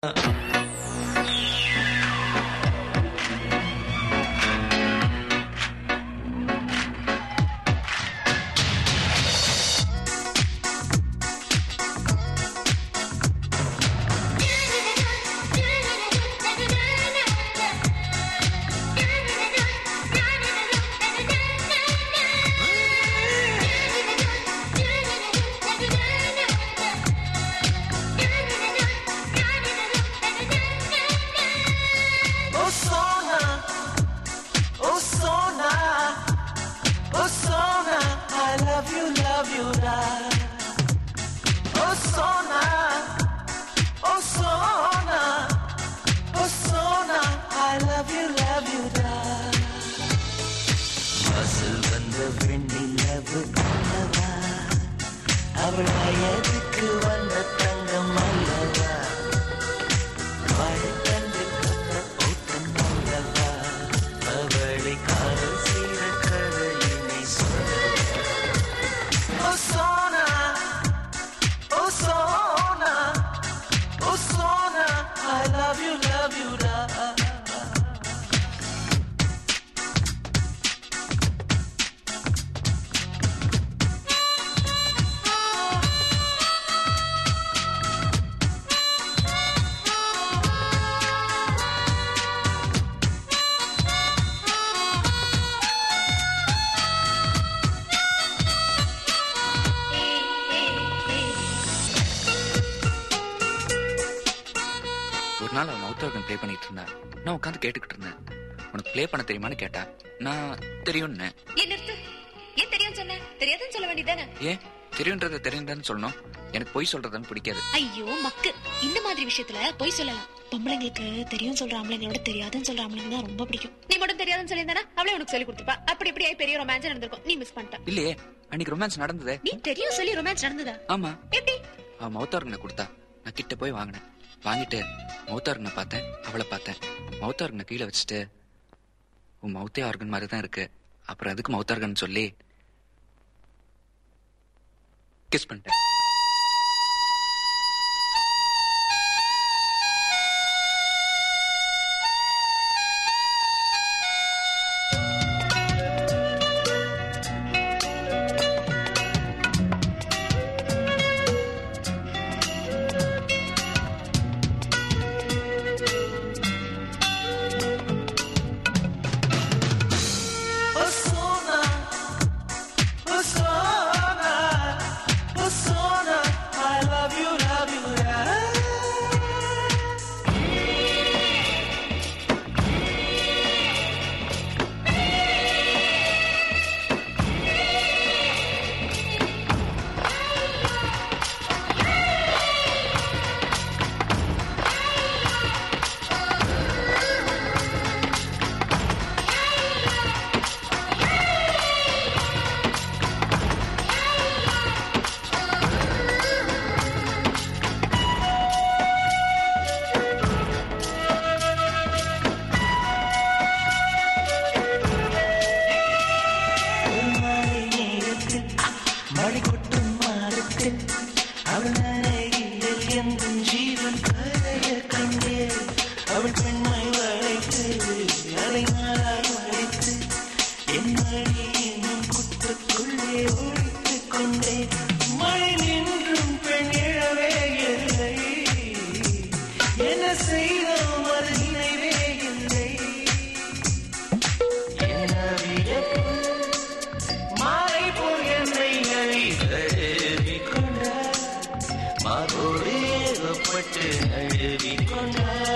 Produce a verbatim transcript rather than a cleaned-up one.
கேட்டுக்கிட்டு இருந்தேன். உனக்கு ப்ளே பண்ண தெரியுமான்னு கேட்டா நான் தெரியும்னு. ஏன் தெரியும் சொன்ன? தெரியாதுன்னு சொல்ல வேண்டியதானே? ஏன் தெரியும்ன்றத தெரியுதான்னு சொல்லணும்? எனக்கு பொய் சொல்றதுன்னு பிடிக்காது. ஐயோ மக்கு, இந்த மாதிரி விஷயத்துல பொய் சொல்லலாம். பொம்பளைங்களுக்கு தெரியும் சொல்ற ஆம்பளைங்களோட தெரியாதுன்னு சொல்ற ஆம்பளைங்க தான் ரொம்ப பிடிக்கும். நீ மட்டும் தெரியாதுன்னு சொல்லியிருந்தானா அவளே உனக்கு சொல்லி கொடுத்துப்பா. அப்படி இப்படி பெரிய ரொமான்ஸ் நடந்திருக்கும், நீ மிஸ் பண்ணிட்ட. இல்லையே, அன்னைக்கு ரொமான்ஸ் நடந்ததே. நீ தெரியும் சொல்லி ரொமான்ஸ் நடந்ததா? ஆமா. எப்படி? அவ மௌத்தார்கனை கொடுத்தா, நான் கிட்ட போய் வாங்கினேன். வாங்கிட்டு மௌத்தார்கனை பார்த்தேன், அவளை பார்த்தேன். மௌத்தார்கனை கீழே வச்சுட்டு உன் மௌத்தே ஆர்கன் மாதிரி தான் இருக்கு, அப்புறம் அதுக்கு மௌத்தார்கன் சொல்லி கிஸ் பண்ணிட்டேன். மாறோடு ஏகப்பட்டு அழுவி கொண்டார்.